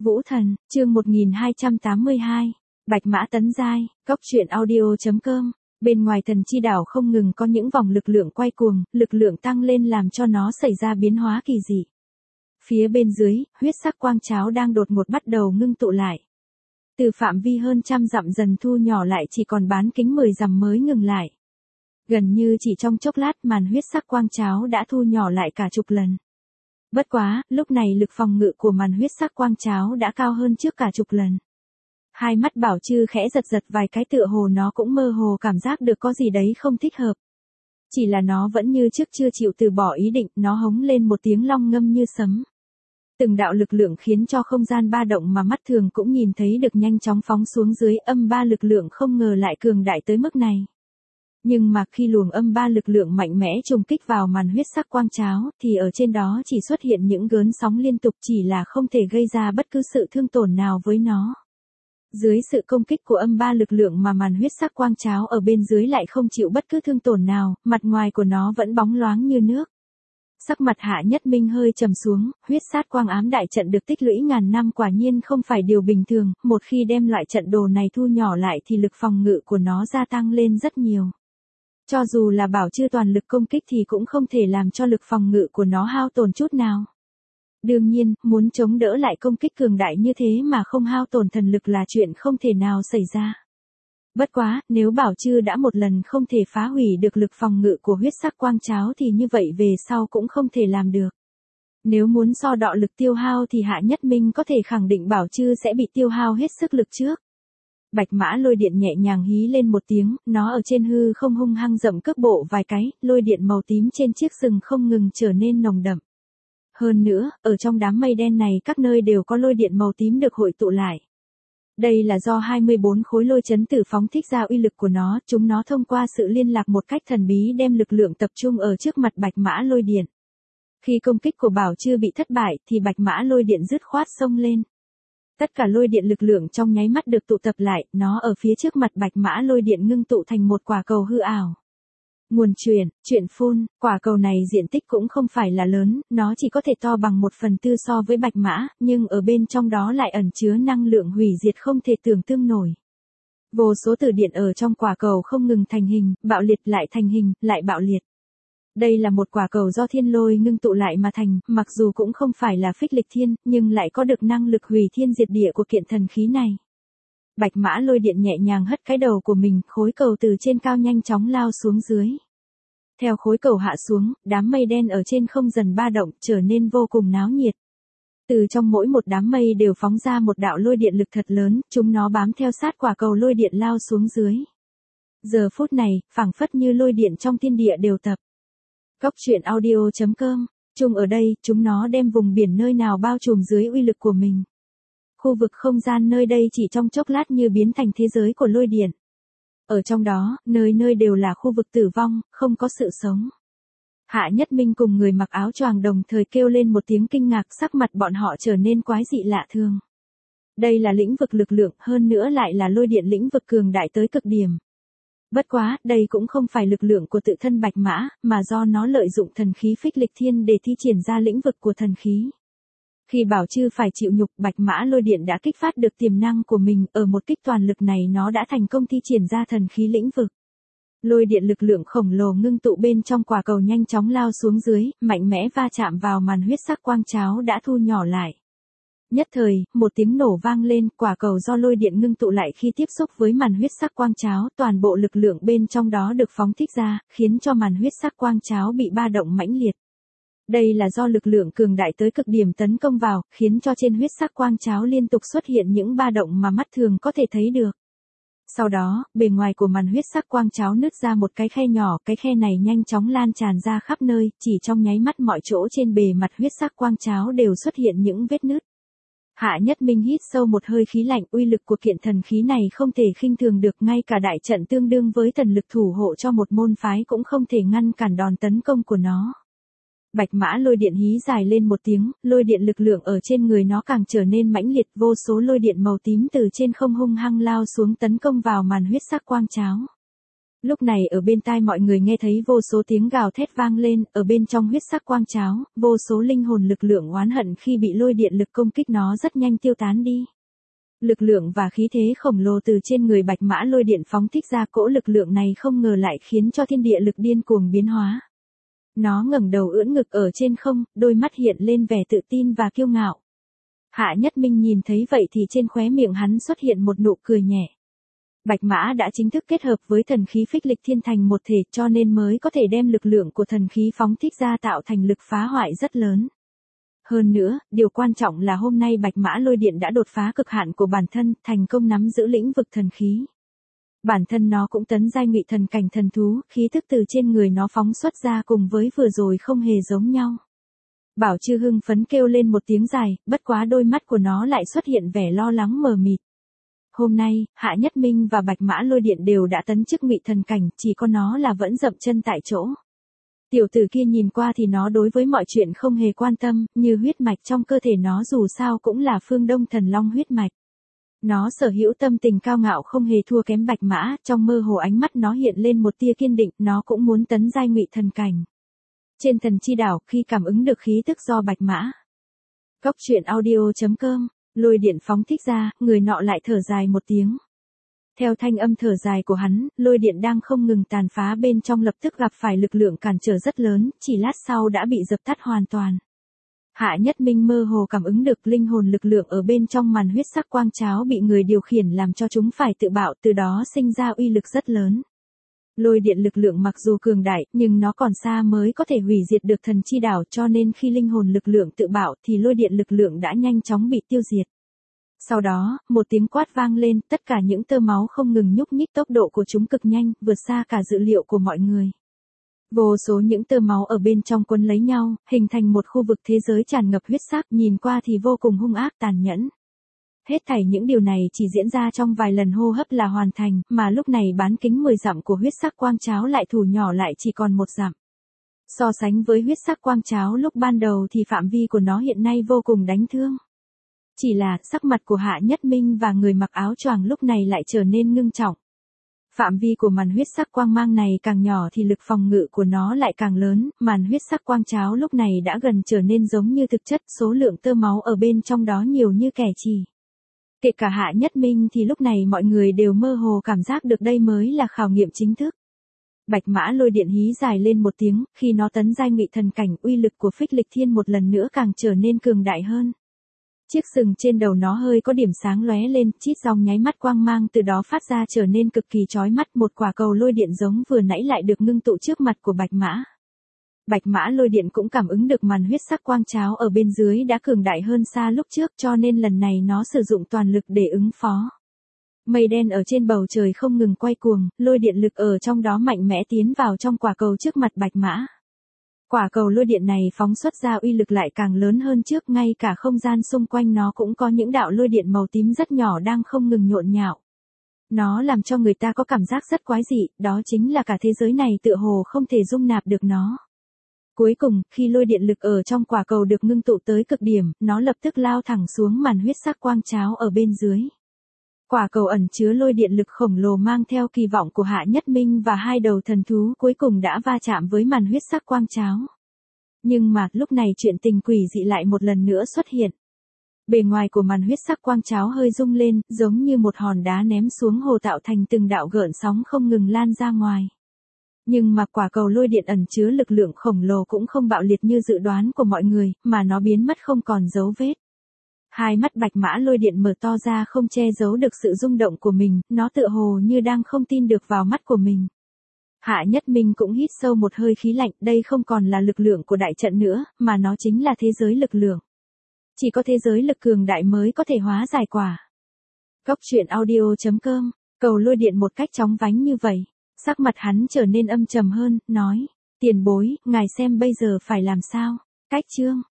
Vũ Thần, chương 1282, Bạch Mã tấn giai, Cốc truyện audio.com. Bên ngoài Thần Chi đảo không ngừng có những vòng lực lượng quay cuồng, lực lượng tăng lên làm cho nó xảy ra biến hóa kỳ dị. Phía bên dưới, huyết sắc quang cháo đang đột ngột bắt đầu ngưng tụ lại. Từ phạm vi hơn trăm dặm dần thu nhỏ lại chỉ còn bán kính 10 dặm mới ngừng lại. Gần như chỉ trong chốc lát màn huyết sắc quang cháo đã thu nhỏ lại cả chục lần. Bất quá, lúc này lực phòng ngự của màn huyết sắc quang cháo đã cao hơn trước cả chục lần. Hai mắt Bảo Trư khẽ giật giật vài cái, tựa hồ nó cũng mơ hồ cảm giác được có gì đấy không thích hợp. Chỉ là nó vẫn như trước chưa chịu từ bỏ ý định, nó hống lên một tiếng long ngâm như sấm. Từng đạo lực lượng khiến cho không gian ba động mà mắt thường cũng nhìn thấy được nhanh chóng phóng xuống dưới, âm ba lực lượng không ngờ lại cường đại tới mức này. Nhưng mà khi luồng âm ba lực lượng mạnh mẽ trùng kích vào màn huyết sắc quang cháo, thì ở trên đó chỉ xuất hiện những gớn sóng liên tục, chỉ là không thể gây ra bất cứ sự thương tổn nào với nó. Dưới sự công kích của âm ba lực lượng mà màn huyết sắc quang cháo ở bên dưới lại không chịu bất cứ thương tổn nào, mặt ngoài của nó vẫn bóng loáng như nước. Sắc mặt Hạ Nhất Minh hơi trầm xuống, huyết sát quang ám đại trận được tích lũy ngàn năm quả nhiên không phải điều bình thường, một khi đem loại trận đồ này thu nhỏ lại thì lực phòng ngự của nó gia tăng lên rất nhiều. Cho dù là Bảo Trư toàn lực công kích thì cũng không thể làm cho lực phòng ngự của nó hao tổn chút nào. Đương nhiên, muốn chống đỡ lại công kích cường đại như thế mà không hao tổn thần lực là chuyện không thể nào xảy ra. Bất quá, nếu Bảo Trư đã một lần không thể phá hủy được lực phòng ngự của huyết sắc quang cháo thì như vậy về sau cũng không thể làm được. Nếu muốn so đọ lực tiêu hao thì Hạ Nhất Minh có thể khẳng định Bảo Trư sẽ bị tiêu hao hết sức lực trước. Bạch Mã lôi điện nhẹ nhàng hí lên một tiếng, nó ở trên hư không hung hăng dậm cước bộ vài cái, lôi điện màu tím trên chiếc sừng không ngừng trở nên nồng đậm. Hơn nữa, ở trong đám mây đen này các nơi đều có lôi điện màu tím được hội tụ lại. Đây là do 24 khối lôi chấn tử phóng thích ra uy lực của nó, chúng nó thông qua sự liên lạc một cách thần bí đem lực lượng tập trung ở trước mặt Bạch Mã lôi điện. Khi công kích của Bảo Trư bị thất bại thì Bạch Mã lôi điện dứt khoát xông lên. Tất cả lôi điện lực lượng trong nháy mắt được tụ tập lại, nó ở phía trước mặt Bạch Mã lôi điện ngưng tụ thành một quả cầu hư ảo. Nguồn chuyện phun, quả cầu này diện tích cũng không phải là lớn, nó chỉ có thể to bằng 1/4 so với Bạch Mã, nhưng ở bên trong đó lại ẩn chứa năng lượng hủy diệt không thể tưởng tượng nổi. Vô số tử điện ở trong quả cầu không ngừng thành hình, bạo liệt lại thành hình, lại bạo liệt. Đây là một quả cầu do thiên lôi ngưng tụ lại mà thành, mặc dù cũng không phải là phích lịch thiên, nhưng lại có được năng lực hủy thiên diệt địa của kiện thần khí này. Bạch Mã lôi điện nhẹ nhàng hất cái đầu của mình, khối cầu từ trên cao nhanh chóng lao xuống dưới. Theo khối cầu hạ xuống, đám mây đen ở trên không dần ba động, trở nên vô cùng náo nhiệt. Từ trong mỗi một đám mây đều phóng ra một đạo lôi điện lực thật lớn, chúng nó bám theo sát quả cầu lôi điện lao xuống dưới. Giờ phút này, phảng phất như lôi điện trong thiên địa đều tập. Cốc truyện audio.com, chung ở đây, chúng nó đem vùng biển nơi nào bao trùm dưới uy lực của mình. Khu vực không gian nơi đây chỉ trong chốc lát như biến thành thế giới của lôi điện. Ở trong đó, nơi nơi đều là khu vực tử vong, không có sự sống. Hạ Nhất Minh cùng người mặc áo choàng đồng thời kêu lên một tiếng kinh ngạc, sắc mặt bọn họ trở nên quái dị lạ thường. Đây là lĩnh vực lực lượng, hơn nữa lại là lôi điện lĩnh vực cường đại tới cực điểm. Bất quá, đây cũng không phải lực lượng của tự thân Bạch Mã, mà do nó lợi dụng thần khí phích lịch thiên để thi triển ra lĩnh vực của thần khí. Khi Bảo Trư phải chịu nhục, Bạch Mã lôi điện đã kích phát được tiềm năng của mình, ở một kích toàn lực này nó đã thành công thi triển ra thần khí lĩnh vực. Lôi điện lực lượng khổng lồ ngưng tụ bên trong quả cầu nhanh chóng lao xuống dưới, mạnh mẽ va chạm vào màn huyết sắc quang cháo đã thu nhỏ lại. Nhất thời, một tiếng nổ vang lên, quả cầu do lôi điện ngưng tụ lại khi tiếp xúc với màn huyết sắc quang cháo, toàn bộ lực lượng bên trong đó được phóng thích ra, khiến cho màn huyết sắc quang cháo bị ba động mãnh liệt. Đây là do lực lượng cường đại tới cực điểm tấn công vào, khiến cho trên huyết sắc quang cháo liên tục xuất hiện những ba động mà mắt thường có thể thấy được. Sau đó, bề ngoài của màn huyết sắc quang cháo nứt ra một cái khe nhỏ, cái khe này nhanh chóng lan tràn ra khắp nơi, chỉ trong nháy mắt mọi chỗ trên bề mặt huyết sắc quang cháo đều xuất hiện những vết nứt. Hạ Nhất Minh hít sâu một hơi khí lạnh, uy lực của kiện thần khí này không thể khinh thường được, ngay cả đại trận tương đương với thần lực thủ hộ cho một môn phái cũng không thể ngăn cản đòn tấn công của nó. Bạch Mã lôi điện hí dài lên một tiếng, lôi điện lực lượng ở trên người nó càng trở nên mãnh liệt, vô số lôi điện màu tím từ trên không hung hăng lao xuống tấn công vào màn huyết sắc quang cháo. Lúc này ở bên tai mọi người nghe thấy vô số tiếng gào thét vang lên, ở bên trong huyết sắc quang cháo, vô số linh hồn lực lượng oán hận khi bị lôi điện lực công kích nó rất nhanh tiêu tán đi. Lực lượng và khí thế khổng lồ từ trên người bạch mã lôi điện phóng thích ra, cỗ lực lượng này không ngờ lại khiến cho thiên địa lực điên cuồng biến hóa. Nó ngẩng đầu ưỡn ngực ở trên không, đôi mắt hiện lên vẻ tự tin và kiêu ngạo. Hạ Nhất Minh nhìn thấy vậy thì trên khóe miệng hắn xuất hiện một nụ cười nhẹ. Bạch mã đã chính thức kết hợp với thần khí phích lịch thiên thành một thể, cho nên mới có thể đem lực lượng của thần khí phóng thích ra tạo thành lực phá hoại rất lớn. Hơn nữa, điều quan trọng là hôm nay bạch mã lôi điện đã đột phá cực hạn của bản thân, thành công nắm giữ lĩnh vực thần khí. Bản thân nó cũng tấn giai ngụy thần cảnh thần thú, khí tức từ trên người nó phóng xuất ra cùng với vừa rồi không hề giống nhau. Bảo Chư hưng phấn kêu lên một tiếng dài, bất quá đôi mắt của nó lại xuất hiện vẻ lo lắng mờ mịt. Hôm nay, Hạ Nhất Minh và bạch mã lôi điện đều đã tấn chức ngụy thần cảnh, chỉ có nó là vẫn dậm chân tại chỗ. Tiểu tử kia nhìn qua thì nó đối với mọi chuyện không hề quan tâm, như huyết mạch trong cơ thể nó dù sao cũng là phương Đông thần long huyết mạch. Nó sở hữu tâm tình cao ngạo không hề thua kém bạch mã, trong mơ hồ ánh mắt nó hiện lên một tia kiên định, nó cũng muốn tấn giai ngụy thần cảnh. Trên thần chi đảo, khi cảm ứng được khí tức do bạch mã. Cốc truyện audio.com, lôi điện phóng thích ra, người nọ lại thở dài một tiếng. Theo thanh âm thở dài của hắn, lôi điện đang không ngừng tàn phá bên trong lập tức gặp phải lực lượng cản trở rất lớn, chỉ lát sau đã bị dập tắt hoàn toàn. Hạ Nhất Minh mơ hồ cảm ứng được linh hồn lực lượng ở bên trong màn huyết sắc quang cháo bị người điều khiển làm cho chúng phải tự bạo, từ đó sinh ra uy lực rất lớn. Lôi điện lực lượng mặc dù cường đại, nhưng nó còn xa mới có thể hủy diệt được thần chi đảo, cho nên khi linh hồn lực lượng tự bạo thì lôi điện lực lượng đã nhanh chóng bị tiêu diệt. Sau đó, một tiếng quát vang lên, tất cả những tơ máu không ngừng nhúc nhích, tốc độ của chúng cực nhanh, vượt xa cả dự liệu của mọi người. Vô số những tơ máu ở bên trong quấn lấy nhau, hình thành một khu vực thế giới tràn ngập huyết sắc, nhìn qua thì vô cùng hung ác tàn nhẫn. Hết thảy những điều này chỉ diễn ra trong vài lần hô hấp là hoàn thành, mà lúc này bán kính 10 dặm của huyết sắc quang cháo lại thu nhỏ lại chỉ còn 1 dặm. So sánh với huyết sắc quang cháo lúc ban đầu thì phạm vi của nó hiện nay vô cùng đánh thương. Chỉ là, sắc mặt của Hạ Nhất Minh và người mặc áo choàng lúc này lại trở nên ngưng trọng. Phạm vi của màn huyết sắc quang mang này càng nhỏ thì lực phòng ngự của nó lại càng lớn, màn huyết sắc quang cháo lúc này đã gần trở nên giống như thực chất, số lượng tơ máu ở bên trong đó nhiều như kẻ trì. Kể cả Hạ Nhất Minh thì lúc này mọi người đều mơ hồ cảm giác được đây mới là khảo nghiệm chính thức. Bạch mã lôi điện hí dài lên một tiếng, khi nó tấn giai ngụy thần cảnh, uy lực của phích lịch thiên một lần nữa càng trở nên cường đại hơn. Chiếc sừng trên đầu nó hơi có điểm sáng lóe lên, chít dòng nháy mắt quang mang từ đó phát ra trở nên cực kỳ chói mắt, một quả cầu lôi điện giống vừa nãy lại được ngưng tụ trước mặt của bạch mã. Bạch mã lôi điện cũng cảm ứng được màn huyết sắc quang cháo ở bên dưới đã cường đại hơn xa lúc trước, cho nên lần này nó sử dụng toàn lực để ứng phó. Mây đen ở trên bầu trời không ngừng quay cuồng, lôi điện lực ở trong đó mạnh mẽ tiến vào trong quả cầu trước mặt bạch mã. Quả cầu lôi điện này phóng xuất ra uy lực lại càng lớn hơn trước, ngay cả không gian xung quanh nó cũng có những đạo lôi điện màu tím rất nhỏ đang không ngừng nhộn nhạo. Nó làm cho người ta có cảm giác rất quái dị, đó chính là cả thế giới này tựa hồ không thể dung nạp được nó. Cuối cùng, khi lôi điện lực ở trong quả cầu được ngưng tụ tới cực điểm, nó lập tức lao thẳng xuống màn huyết sắc quang cháo ở bên dưới. Quả cầu ẩn chứa lôi điện lực khổng lồ mang theo kỳ vọng của Hạ Nhất Minh và hai đầu thần thú cuối cùng đã va chạm với màn huyết sắc quang cháo. Nhưng mà, lúc này chuyện tình quỷ dị lại một lần nữa xuất hiện. Bề ngoài của màn huyết sắc quang cháo hơi rung lên, giống như một hòn đá ném xuống hồ tạo thành từng đạo gợn sóng không ngừng lan ra ngoài. Nhưng mà quả cầu lôi điện ẩn chứa lực lượng khổng lồ cũng không bạo liệt như dự đoán của mọi người, mà nó biến mất không còn dấu vết. Hai mắt bạch mã lôi điện mở to ra không che giấu được sự rung động của mình, nó tựa hồ như đang không tin được vào mắt của mình. Hạ Nhất Minh cũng hít sâu một hơi khí lạnh, đây không còn là lực lượng của đại trận nữa, mà nó chính là thế giới lực lượng. Chỉ có thế giới lực cường đại mới có thể hóa giải quả. Cốc truyện audio.com, cầu lôi điện một cách chóng vánh như vậy. Sắc mặt hắn trở nên âm trầm hơn, nói, tiền bối, ngài xem bây giờ phải làm sao? Cách chương.